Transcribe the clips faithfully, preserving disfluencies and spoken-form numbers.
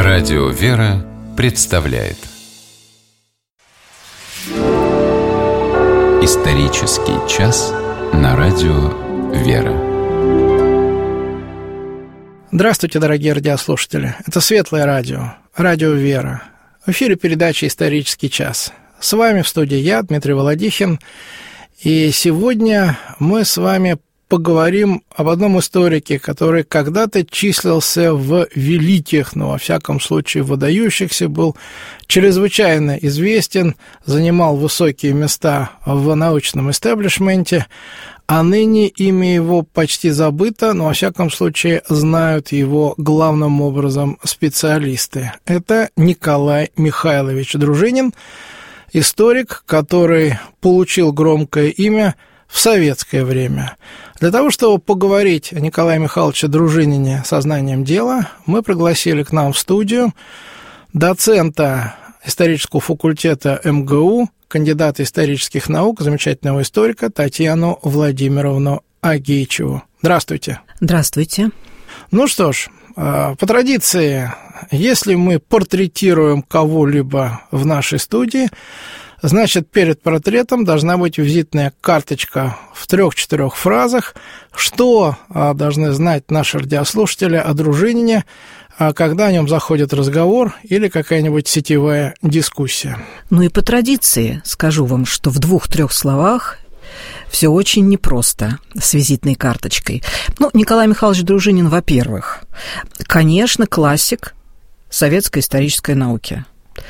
Радио «Вера» представляет Исторический час на Радио «Вера». Здравствуйте, дорогие радиослушатели. Это Светлое радио, Радио «Вера». В эфире передача «Исторический час». С вами в студии я, Дмитрий Володихин. И сегодня мы с вами поговорим об одном историке, который когда-то числился в великих, но во всяком случае выдающихся, был чрезвычайно известен, занимал высокие места в научном истеблишменте, а ныне имя его почти забыто, но во всяком случае знают его главным образом специалисты. Это Николай Михайлович Дружинин, историк, который получил громкое имя в советское время. Для того, чтобы поговорить о Николае Михайловиче Дружинине сознанием дела, мы пригласили к нам в студию доцента исторического факультета эм гэ у, кандидата исторических наук, замечательного историка Татьяну Владимировну Агеичеву. Здравствуйте. Здравствуйте. Ну что ж, по традиции, если мы портретируем кого-либо в нашей студии, значит, перед портретом должна быть визитная карточка в трех-четырех фразах, что должны знать наши радиослушатели о Дружинине, когда о нем заходит разговор или какая-нибудь сетевая дискуссия. Ну и по традиции скажу вам, что в двух-трех словах все очень непросто с визитной карточкой. Ну, Николай Михайлович Дружинин, во-первых, конечно, классик советской исторической науки.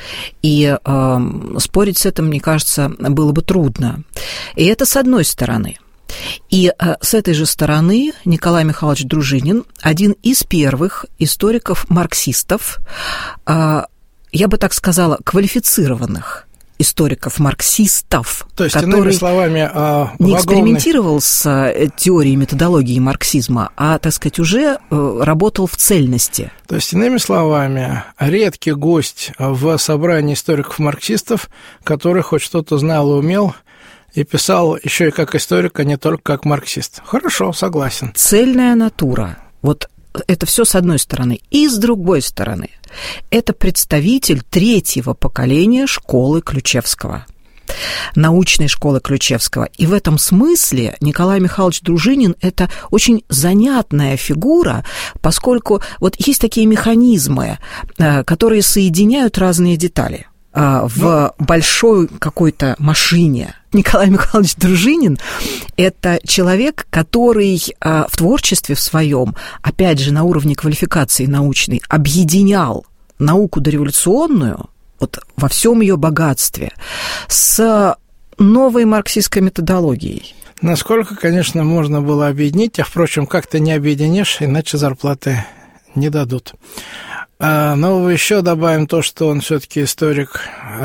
И э, спорить с этим, мне кажется, было бы трудно. И это с одной стороны. И э, с этой же стороны Николай Михайлович Дружинин один из первых историков-марксистов, э, я бы так сказала, квалифицированных историков-марксистов, То есть, который иными словами, а, не огромный... экспериментировал с теорией методологии марксизма, а, так сказать, уже работал в цельности. То есть, иными словами, редкий гость в собрании историков-марксистов, который хоть что-то знал и умел, и писал еще и как историк, а не только как марксист. Хорошо, согласен. Цельная натура. Вот это все с одной стороны. И с другой стороны, это представитель третьего поколения школы Ключевского, научной школы Ключевского. И в этом смысле Николай Михайлович Дружинин – это очень занятная фигура, поскольку вот есть такие механизмы, которые соединяют разные детали в большой какой-то машине. Николай Михайлович Дружинин – это человек, который в творчестве в своем, опять же, на уровне квалификации научной, объединял науку дореволюционную, вот во всем ее богатстве, с новой марксистской методологией. Насколько, конечно, можно было объединить, а, впрочем, как-то не объединишь, иначе зарплаты не дадут. Но еще добавим то, что он все-таки историк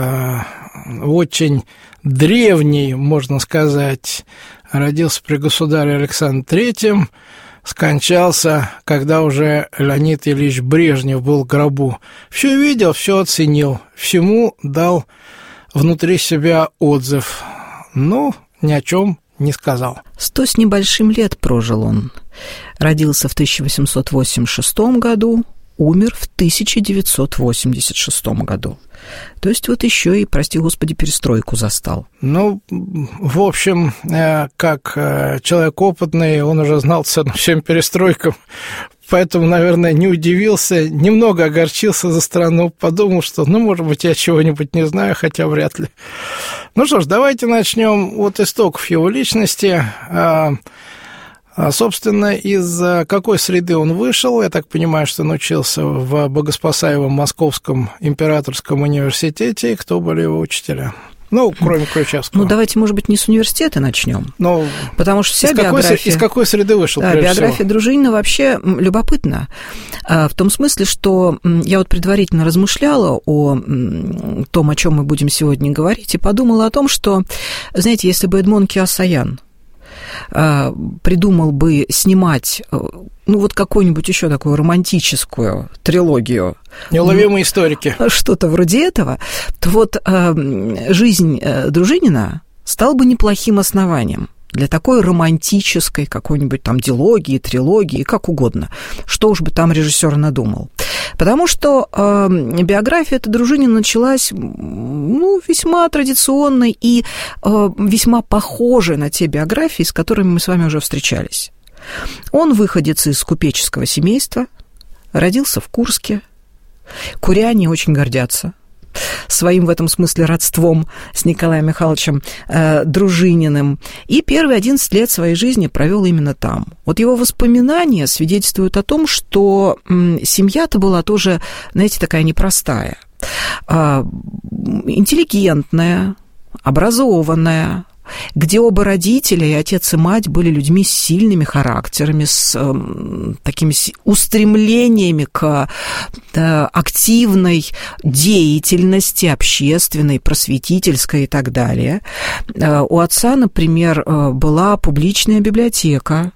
очень древний, можно сказать, родился при государе Александре Третьем, скончался, когда уже Леонид Ильич Брежнев был в гробу. Все видел, все оценил, всему дал внутри себя отзыв, но ни о чем не сказал. Сто с небольшим лет прожил он. Родился в тысяча восемьсот восемьдесят шестом году, умер в тысяча девятьсот восемьдесят шестом году. То есть вот еще и, прости господи, перестройку застал. Ну, в общем, как человек опытный, он уже знал цену всем перестройкам, поэтому, наверное, не удивился, немного огорчился за страну, подумал, что, ну, может быть, я чего-нибудь не знаю, хотя вряд ли. Ну что ж, давайте начнем от истоков его личности. А, собственно, из какой среды он вышел? Я так понимаю, что он учился в Богоспасаемом Московском императорском университете. И кто были его учителя? Ну, кроме Ключевского. Ну, давайте, может быть, не с университета начнем. Ну, потому что вся из биография... Какой, из какой среды вышел, да, биография всего? Дружинина вообще любопытна. В том смысле, что я вот предварительно размышляла о том, о чем мы будем сегодня говорить, и подумала о том, что, знаете, если бы Эдмон Кеосаян придумал бы снимать, ну, вот какую-нибудь еще такую романтическую трилогию. «Неуловимые историки». Что-то вроде этого, то вот жизнь Дружинина стала бы неплохим основанием для такой романтической какой-нибудь там дилогии, трилогии, как угодно. Что уж бы там режиссер надумал. Потому что э, биография этой Дружинина началась, ну, весьма традиционной и э, весьма похожей на те биографии, с которыми мы с вами уже встречались. Он выходец из купеческого семейства, родился в Курске. Куряне очень гордятся своим в этом смысле родством с Николаем Михайловичем э, Дружининым, и первые одиннадцать лет своей жизни провел именно там. Вот его воспоминания свидетельствуют о том, что м, семья-то была тоже, знаете, такая непростая, э, интеллигентная, образованная, где оба родителя, и отец, и мать, были людьми с сильными характерами, с э, такими устремлениями к э, активной деятельности, общественной, просветительской и так далее. Э, у отца, например, э, была публичная библиотека.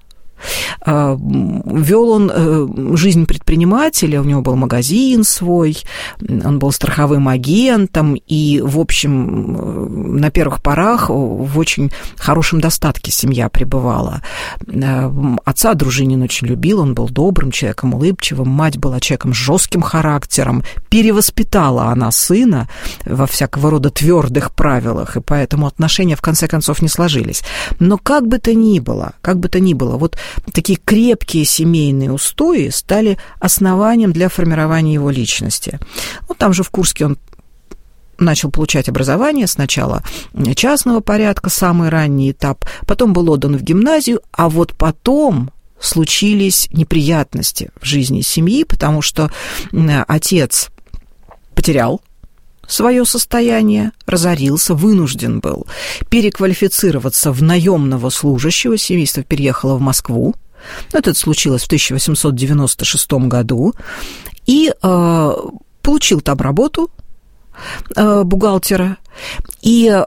Вел он жизнь предпринимателя, у него был магазин свой, он был страховым агентом, и, в общем, на первых порах в очень хорошем достатке семья пребывала. Отца Дружинин очень любил, он был добрым человеком, улыбчивым, мать была человеком с жестким характером, перевоспитала она сына во всякого рода твердых правилах, и поэтому отношения, в конце концов, не сложились. Но как бы то ни было, как бы то ни было, вот такие крепкие семейные устои стали основанием для формирования его личности. Ну, там же в Курске он начал получать образование, сначала частного порядка, самый ранний этап, потом был отдан в гимназию, а вот потом случились неприятности в жизни семьи, потому что отец потерял свое состояние, разорился, вынужден был переквалифицироваться в наемного служащего, семейство переехало в Москву. Это случилось в тысяча восемьсот девяносто шестом году, и э, получил там работу э, бухгалтера, и э,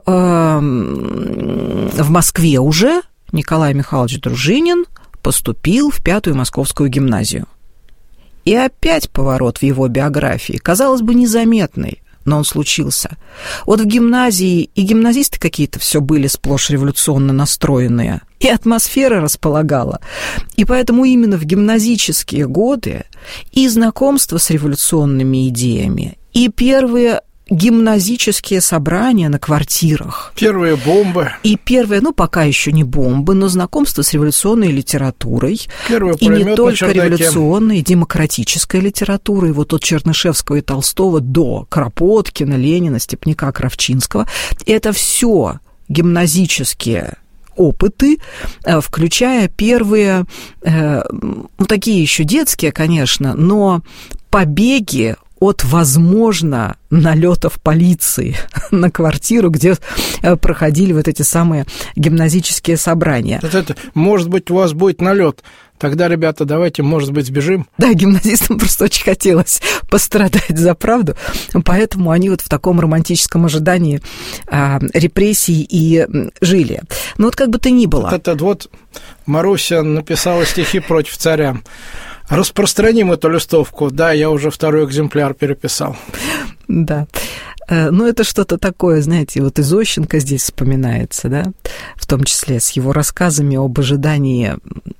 в Москве уже Николай Михайлович Дружинин поступил в Пятую Московскую гимназию. И опять поворот в его биографии, казалось бы, незаметный, но он случился. Вот в гимназии и гимназисты какие-то все были сплошь революционно настроенные, и атмосфера располагала. И поэтому именно в гимназические годы и знакомство с революционными идеями, и первые гимназические собрания на квартирах. Первые бомбы. И первые, ну, пока еще не бомбы, но знакомство с революционной литературой. Первый и не только революционной, демократической литературой. Вот от Чернышевского и Толстого до Кропоткина, Ленина, Степняка, Кравчинского. Это все гимназические опыты, включая первые, ну, такие еще детские, конечно, но побеги от, возможно, налетов полиции на квартиру, где проходили вот эти самые гимназические собрания. Вот это, может быть, у вас будет налет. Тогда, ребята, давайте, может быть, сбежим. Да, гимназистам просто очень хотелось пострадать за правду, поэтому они вот в таком романтическом ожидании а, репрессий и жили. Но вот как бы то ни было. Вот это вот Маруся написала стихи против царя. Распространим эту листовку. Да, я уже второй экземпляр переписал. Да. Ну, это что-то такое, знаете, вот и Зощенко здесь вспоминается, да, в том числе с его рассказами об ожидании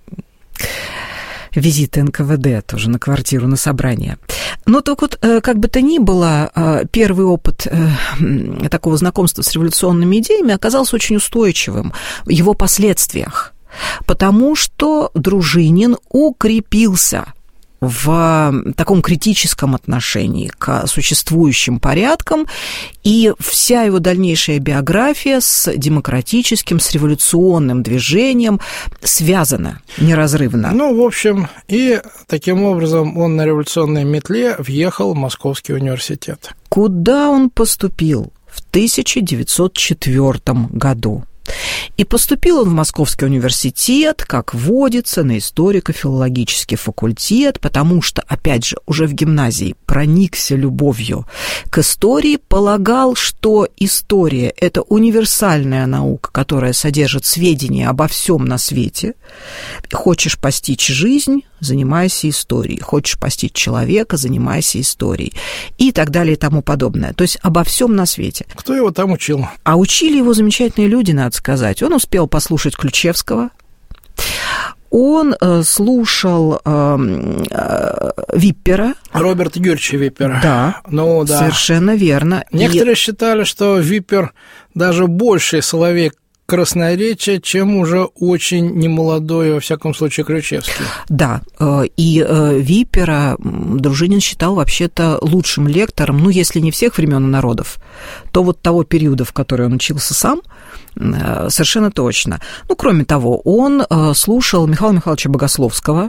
визита эн ка вэ дэ тоже на квартиру, на собрание. Но так вот, как бы то ни было, первый опыт такого знакомства с революционными идеями оказался очень устойчивым в его последствиях. Потому что Дружинин укрепился в таком критическом отношении к существующим порядкам, и вся его дальнейшая биография с демократическим, с революционным движением связана неразрывно. Ну, в общем, и таким образом он на революционной метле въехал в Московский университет. Куда он поступил в тысяча девятьсот четвёртом году? И поступил он в Московский университет, как водится, на историко-филологический факультет, потому что, опять же, уже в гимназии проникся любовью к истории, полагал, что история – это универсальная наука, которая содержит сведения обо всем на свете. Хочешь постичь жизнь – занимайся историей. Хочешь постичь человека, занимайся историей. И так далее и тому подобное. То есть обо всем на свете. Кто его там учил? А учили его замечательные люди, надо сказать. Он успел послушать Ключевского. Он э, слушал э, э, Виппера. Роберта Юрьевича Виппера. Да, ну, да, совершенно верно. Некоторые И... считали, что Виппер даже больший соловей красноречия, чем уже очень немолодой, во всяком случае, Ключевский. Да, и Виппера Дружинин считал вообще-то лучшим лектором, ну, если не всех времен и народов, то вот того периода, в который он учился сам, совершенно точно. Ну, кроме того, он слушал Михаила Михайловича Богословского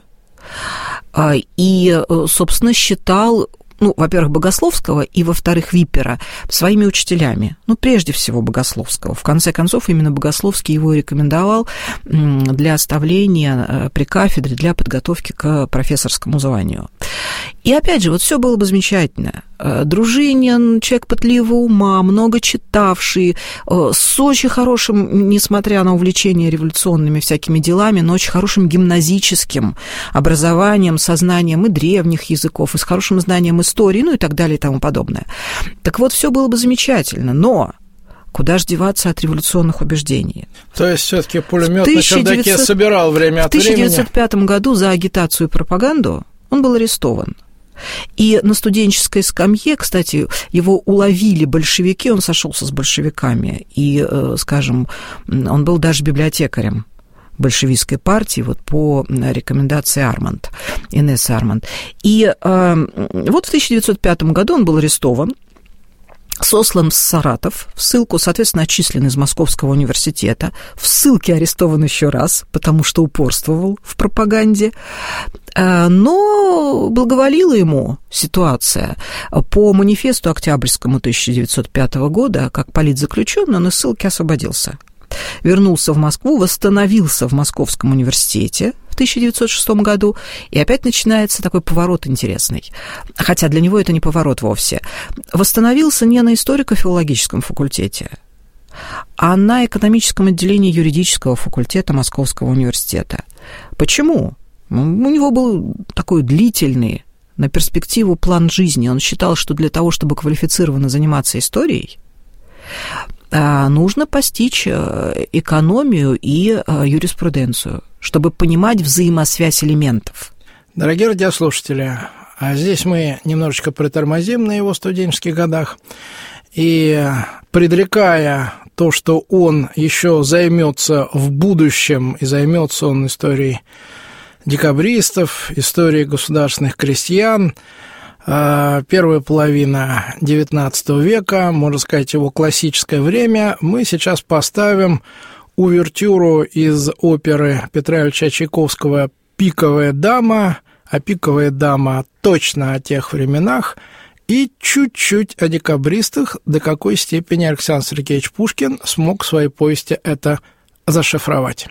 и, собственно, считал... Ну, во-первых, Богословского, и, во-вторых, Виппера своими учителями. Ну, прежде всего, Богословского. В конце концов, именно Богословский его рекомендовал для оставления при кафедре, для подготовки к профессорскому званию. И, опять же, вот все было бы замечательно. Дружинин, человек пытливого ума, много читавший, с очень хорошим, несмотря на увлечение революционными всякими делами, но очень хорошим гимназическим образованием, сознанием и древних языков, и с хорошим знанием истории, ну и так далее и тому подобное. Так вот, все было бы замечательно, но куда же деваться от революционных убеждений? То есть все-таки пулемет на чердаке собирал время от времени? В тысяча девятьсот пятом году за агитацию и пропаганду он был арестован. И на студенческой скамье, кстати, его уловили большевики, он сошелся с большевиками, и, скажем, он был даже библиотекарем большевистской партии вот по рекомендации Арманд, Инессы Арманд. И э, вот в тысяча девятьсот пятом году он был арестован, сослан в Саратов, в ссылку, соответственно, отчислен из Московского университета, в ссылке арестован еще раз, потому что упорствовал в пропаганде, но благоволила ему ситуация. По манифесту Октябрьскому тысяча девятьсот пятого года, как политзаключенный, он из ссылки освободился. Вернулся в Москву, восстановился в Московском университете в тысяча девятьсот шестом году, и опять начинается такой поворот интересный. Хотя для него это не поворот вовсе. Восстановился не на историко-филологическом факультете, а на экономическом отделении юридического факультета Московского университета. Почему? У него был такой длительный, на перспективу план жизни. Он считал, что для того, чтобы квалифицированно заниматься историей, нужно постичь экономию и юриспруденцию, чтобы понимать взаимосвязь элементов. Дорогие радиослушатели, а здесь мы немножечко притормозим на его студенческих годах, и предрекая то, что он еще займется в будущем, и займется он историей декабристов, историей государственных крестьян, первая половина девятнадцатого века, можно сказать, его классическое время, мы сейчас поставим увертюру из оперы Петра Ильича Чайковского «Пиковая дама», а «Пиковая дама» точно о тех временах, и чуть-чуть о декабристах, до какой степени Александр Сергеевич Пушкин смог в своей повести это зашифровать.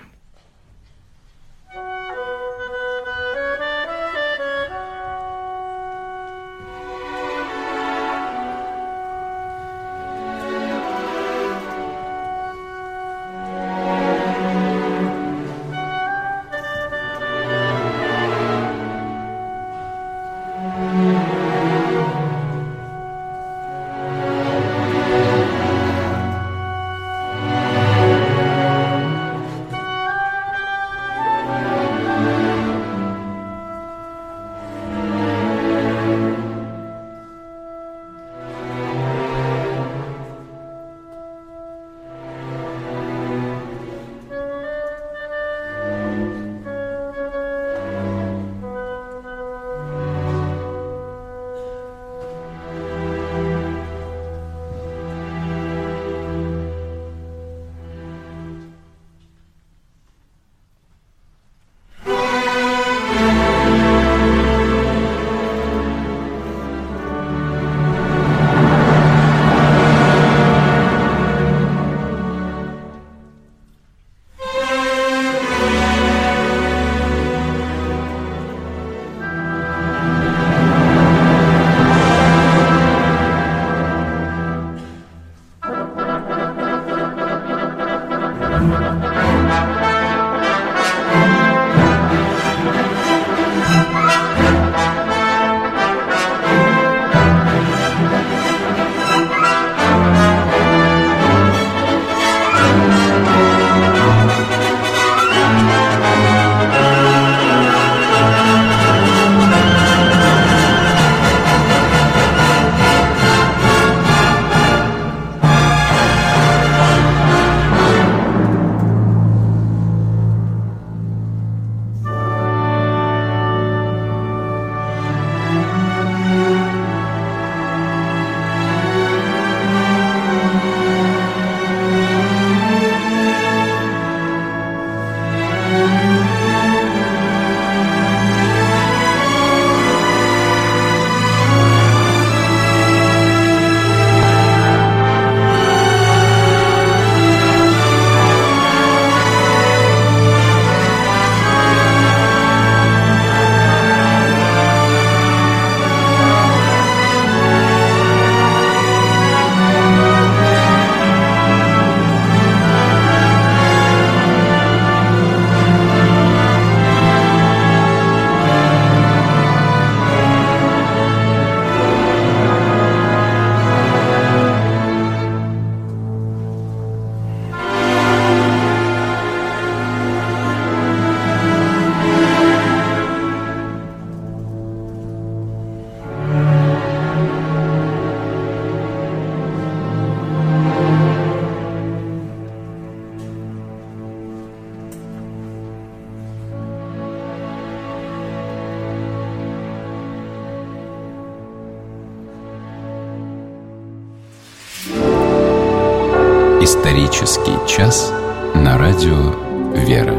Исторический час на радио «Вера».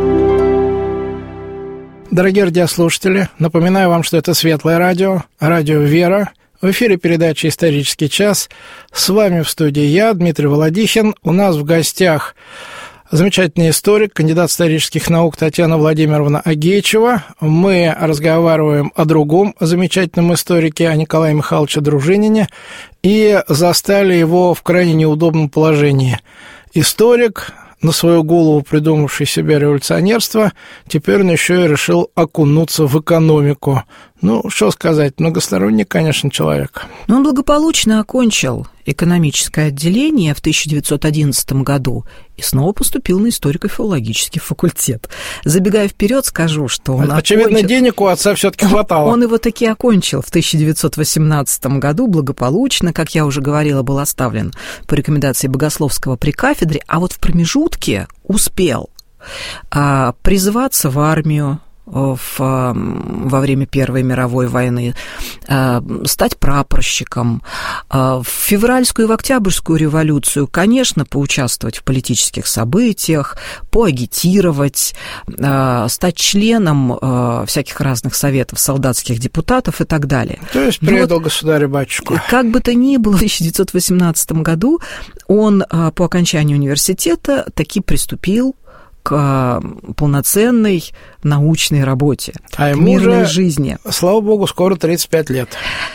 Дорогие радиослушатели, напоминаю вам, что это Светлое радио, радио «Вера». В эфире передача «Исторический час». С вами в студии я, Дмитрий Володихин. У нас в гостях замечательный историк, кандидат исторических наук Татьяна Владимировна Агеичева. Мы разговариваем о другом замечательном историке, о Николае Михайловиче Дружинине, и застали его в крайне неудобном положении. Историк, на свою голову придумавший себе революционерство, теперь он еще и решил окунуться в экономику. Ну, что сказать, многосторонний, конечно, человек. Но он благополучно окончил экономическое отделение в тысяча девятьсот одиннадцатом году и снова поступил на историко-филологический факультет. Забегая вперед, скажу, что он Очевидно, окончил... денег у отца все-таки хватало. Он его таки окончил в тысяча девятьсот восемнадцатом году благополучно, как я уже говорила, был оставлен по рекомендации Богословского при кафедре, а вот в промежутке успел а, призываться в армию, В, во время Первой мировой войны, стать прапорщиком, в февральскую и в октябрьскую революцию, конечно, поучаствовать в политических событиях, поагитировать, стать членом всяких разных советов солдатских депутатов и так далее. То есть предал вот, государя-батюшку. Как бы то ни было, в тысяча девятьсот восемнадцатом году он по окончании университета таки приступил к полноценной научной работе, а к ему мирной уже, жизни. Слава богу, скоро тридцать пять лет.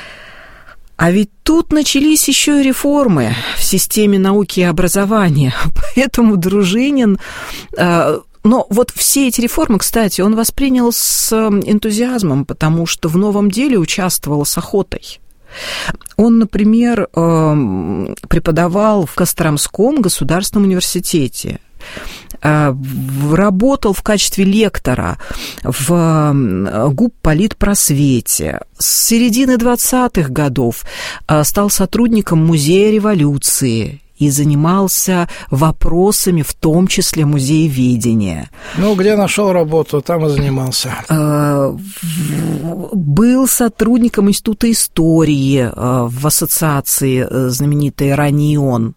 А ведь тут начались еще и реформы в системе науки и образования. Поэтому Дружинин... Но вот все эти реформы, кстати, он воспринял с энтузиазмом, потому что в новом деле участвовал с охотой. Он, например, преподавал в Костромском государственном университете, работал в качестве лектора в губполитпросвете. С середины двадцатых годов стал сотрудником Музея революции и занимался вопросами, в том числе музееведения. Ну, где нашел работу, там и занимался. Был сотрудником Института истории в ассоциации знаменитой «Ранион».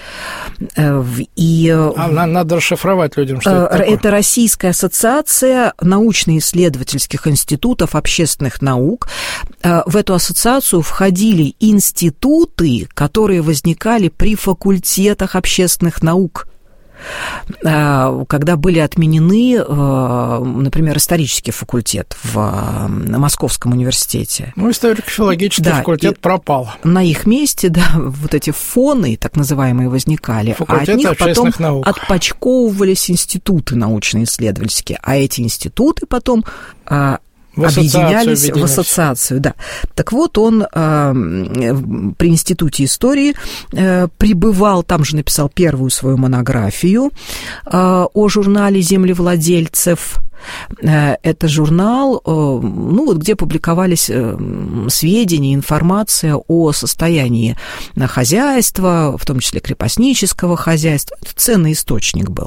И, а надо расшифровать людям, что это такое. Это Российская ассоциация научно-исследовательских институтов общественных наук. В эту ассоциацию входили институты, которые возникали при факультетах общественных наук. Когда были отменены, например, исторический факультет в Московском университете. Ну, историко-филологический да, факультет пропал. На их месте, да, вот эти фоны, так называемые, возникали, факультет а от них потом наук. Отпочковывались институты научно-исследовательские, а эти институты потом... В объединялись в ассоциацию, да. Так вот, он э, при Институте истории э, пребывал, там же написал первую свою монографию э, о журнале землевладельцев. Это журнал, ну, вот, где публиковались сведения, информация о состоянии хозяйства, в том числе крепостнического хозяйства. Это ценный источник был,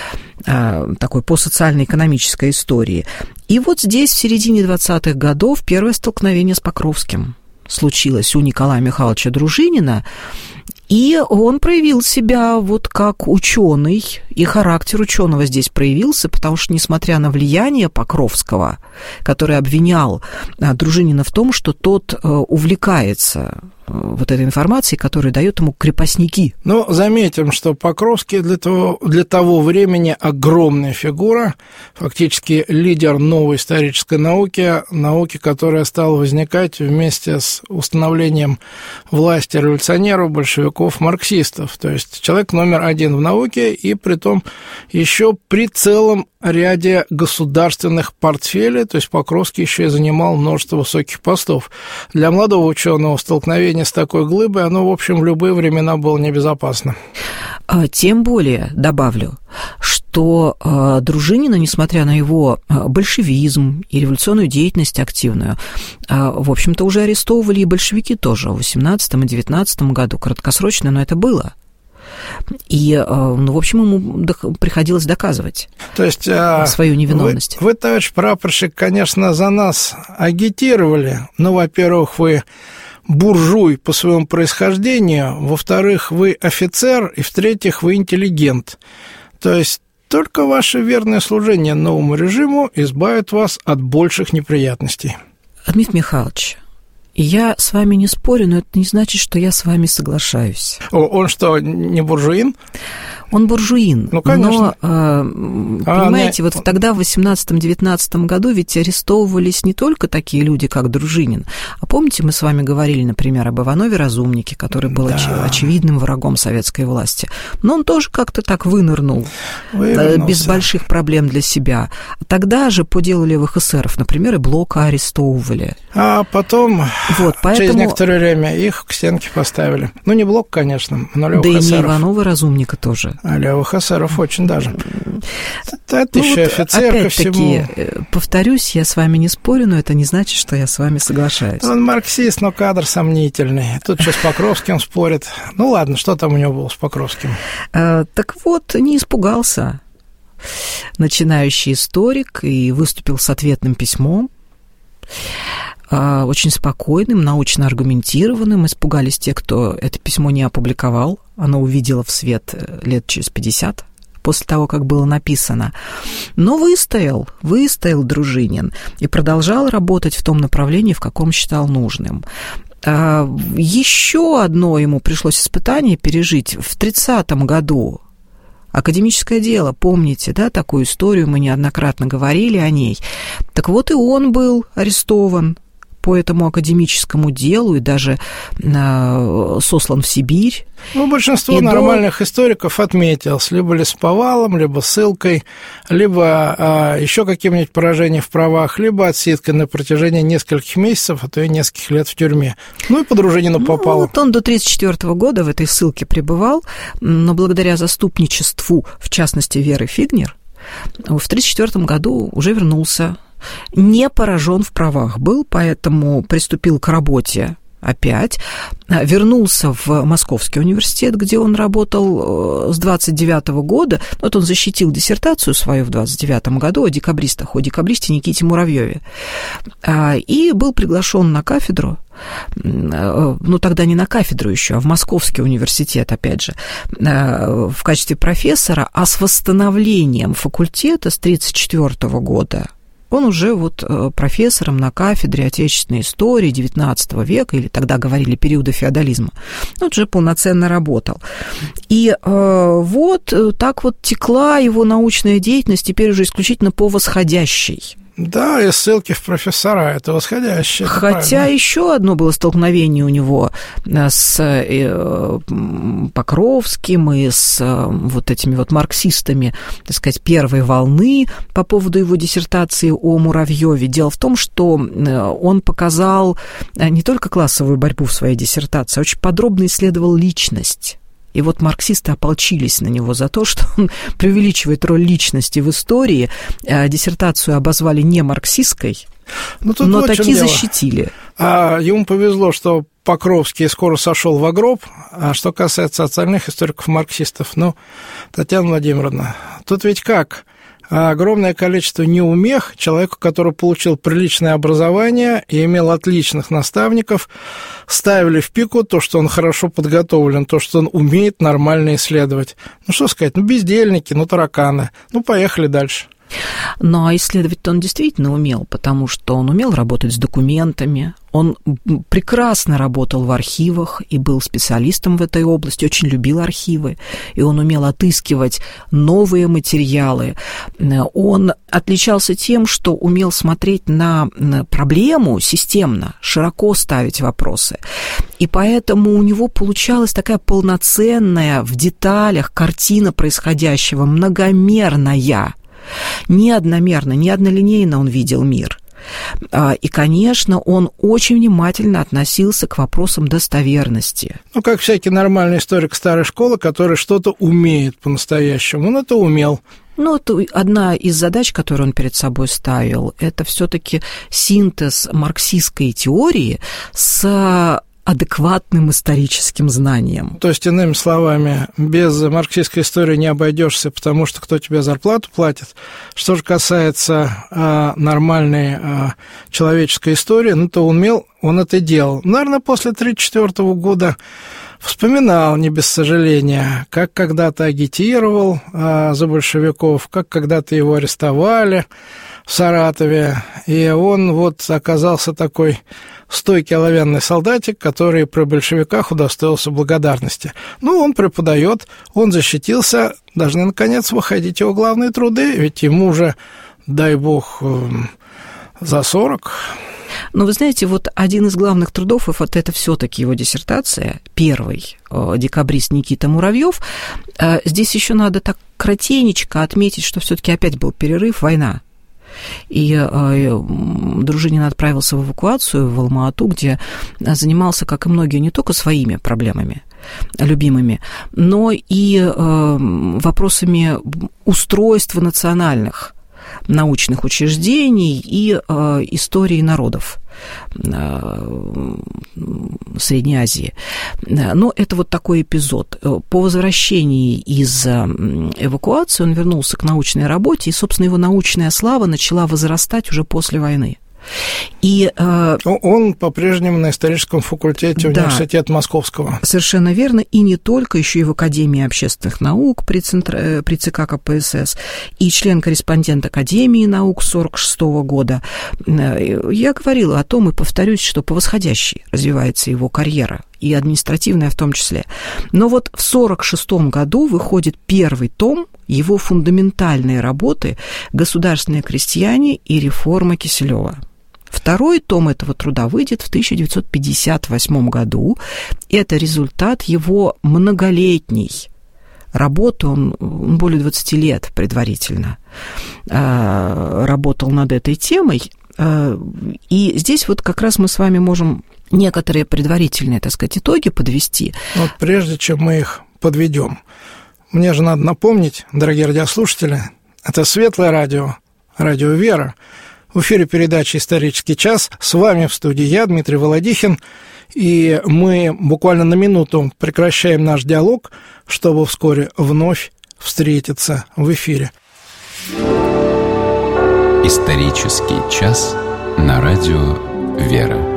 такой по социально-экономической истории. И вот здесь, в середине двадцатых годов, первое столкновение с Покровским случилось у Николая Михайловича Дружинина, и он проявил себя вот как ученый, и характер ученого здесь проявился, потому что, несмотря на влияние Покровского, который обвинял Дружинина в том, что тот увлекается вот этой информацией, которую дают ему крепостники. Ну, заметим, что Покровский для того, для того времени огромная фигура, фактически лидер новой исторической науки, науки, которая стала возникать вместе с установлением власти революционеров, большевиков, марксистов. То есть человек номер один в науке, и притом еще при целом ряде государственных портфелей, то есть Покровский еще и занимал множество высоких постов. Для молодого ученого столкновение с такой глыбой, оно, в общем, в любые времена было небезопасно. Тем более, добавлю, что Дружинина, несмотря на его большевизм и революционную деятельность активную, в общем-то, уже арестовывали и большевики тоже в восемнадцатом и девятнадцатом году, краткосрочно, но это было. И, ну, в общем, ему приходилось доказывать То есть, свою невиновность. Вы, вы, товарищ прапорщик, конечно, за нас агитировали. Ну, во-первых, вы буржуй по своему происхождению, во-вторых, вы офицер, и в-третьих, вы интеллигент. То есть только ваше верное служение новому режиму избавит вас от больших неприятностей. Дмитрий Михайлович, я с вами не спорю, но это не значит, что я с вами соглашаюсь. О, он что, не буржуин? Он буржуин, ну, конечно. но, понимаете, а, вот не... тогда в восемнадцатом-девятнадцатом году ведь арестовывались не только такие люди, как Дружинин, а помните, мы с вами говорили, например, об Иванове Разумнике, который был да. оч- очевидным врагом советской власти, но он тоже как-то так вынырнул, Вывернулся. без больших проблем для себя. Тогда же по делу левых эсеров, например, и Блока арестовывали. А потом, вот, поэтому... через некоторое время, их к стенке поставили. Ну, не Блок, конечно, но левых эсеров. Да и эсеров. не Иванова Разумника тоже. А левых эсеров очень даже. Это ну еще вот офицер ко всему. Опять-таки, повторюсь, я с вами не спорю, но это не значит, что я с вами соглашаюсь. Он марксист, но кадр сомнительный. Тут еще с Покровским спорит. Ну ладно, что там у него было с Покровским? А, так вот, не испугался начинающий историк и выступил с ответным письмом. Очень спокойным, научно аргументированным. Испугались те, кто это письмо не опубликовал. Оно увидело в свет лет через пятьдесят после того, как было написано. Но выстоял, выстоял Дружинин и продолжал работать в том направлении, в каком считал нужным. Еще одно ему пришлось испытание пережить. В тридцатом году академическое дело, помните, да, такую историю, мы неоднократно говорили о ней. Так вот и он был арестован по этому академическому делу и даже э, сослан в Сибирь. Ну, большинство и нормальных до... историков отметилось либо лесоповалом, либо ссылкой, либо э, еще каким-нибудь поражением в правах, либо отсидкой на протяжении нескольких месяцев, а то и нескольких лет в тюрьме. Ну и по Дружинину ну, попал. Вот он до тридцать четвёртого года в этой ссылке пребывал, но благодаря заступничеству, в частности, Веры Фигнер, в тридцать четвёртом году уже вернулся. Не поражен в правах был, поэтому приступил к работе опять, вернулся в Московский университет, где он работал с двадцать девятого года. Вот он защитил диссертацию свою в двадцать девятом году о декабристах, о декабристе Никите Муравьеве, и был приглашен на кафедру, ну, тогда не на кафедру еще, а в Московский университет, опять же, в качестве профессора, а с восстановлением факультета с тридцать четвёртого года он уже вот профессором на кафедре отечественной истории девятнадцатого века, или тогда говорили периода феодализма, он уже полноценно работал. И э, вот так вот текла его научная деятельность, теперь уже исключительно по восходящей. Да, и ссылки в профессора, это восходящее. Это Хотя правильно. Еще одно было столкновение у него с Покровским и с вот этими вот марксистами, так сказать, первой волны по поводу его диссертации о Муравьеве. Дело в том, что он показал не только классовую борьбу в своей диссертации, а очень подробно исследовал личность. И вот марксисты ополчились на него за то, что он преувеличивает роль личности в истории. Диссертацию обозвали не марксистской, ну, но вот таки защитили. А ему повезло, что Покровский скоро сошел в гроб. А что касается остальных историков-марксистов, ну, Татьяна Владимировна, тут ведь как? Огромное количество неумех, человеку, который получил приличное образование и имел отличных наставников, ставили в пику то, что он хорошо подготовлен, то, что он умеет нормально исследовать. Ну, что сказать, ну, бездельники, ну, тараканы. Ну, поехали дальше. Ну, а исследовать-то он действительно умел, потому что он умел работать с документами, он прекрасно работал в архивах и был специалистом в этой области, очень любил архивы, и он умел отыскивать новые материалы. Он отличался тем, что умел смотреть на проблему системно, широко ставить вопросы, и поэтому у него получалась такая полноценная в деталях картина происходящего, многомерная. Не одномерно, не однолинейно он видел мир. И, конечно, он очень внимательно относился к вопросам достоверности. Ну, как всякий нормальный историк старой школы, который что-то умеет по-настоящему. Он это умел. Ну, это одна из задач, которую он перед собой ставил, это все-таки синтез марксистской теории с адекватным историческим знанием. То есть, иными словами, без марксистской истории не обойдешься, потому что кто тебе зарплату платит. Что же касается а, нормальной а, человеческой истории, ну, то он умел, он это делал. Наверное, после тысяча девятьсот тридцать четвёртого года вспоминал, не без сожаления, как когда-то агитировал а, за большевиков, как когда-то его арестовали в Саратове, и он вот оказался такой стойкий оловянный солдатик, который при большевиках удостоился благодарности. Ну, он преподает, он защитился, должны, наконец, выходить его главные труды, ведь ему уже, дай бог, за сорок. Но вы знаете, вот один из главных трудов, и вот это все-таки его диссертация, первый декабрист Никита Муравьев. Здесь еще надо так кратенечко отметить, что все-таки опять был перерыв, война. И Дружинин отправился в эвакуацию в Алма-Ату, где занимался, как и многие, не только своими проблемами любимыми, но и вопросами устройства национальных научных учреждений и э, истории народов э, Средней Азии. Но это вот такой эпизод. По возвращении из эвакуации он вернулся к научной работе, и, собственно, его научная слава начала возрастать уже после войны. И, э, он по-прежнему на историческом факультете да, университета Московского. Совершенно верно. И не только, еще и в Академии общественных наук при, Центр... при ЦК КПСС, и член-корреспондент Академии наук сорок шестого года. Я говорила о том и повторюсь, что по восходящей развивается его карьера, и административная в том числе. Но вот в сорок шестом году выходит первый том его фундаментальной работы «Государственные крестьяне и реформа Киселева». Второй том этого труда выйдет в тысяча девятьсот пятьдесят восьмом году. Это результат его многолетней работы. Он, он более двадцати лет предварительно э, работал над этой темой. Э, и здесь вот как раз мы с вами можем некоторые предварительные, так сказать, итоги подвести. Вот прежде чем мы их подведем, мне же надо напомнить, дорогие радиослушатели, это Светлое радио, радио «Вера». В эфире передача «Исторический час». С вами в студии я, Дмитрий Володихин. И мы буквально на минуту прекращаем наш диалог, чтобы вскоре вновь встретиться в эфире. «Исторический час» на радио «Вера».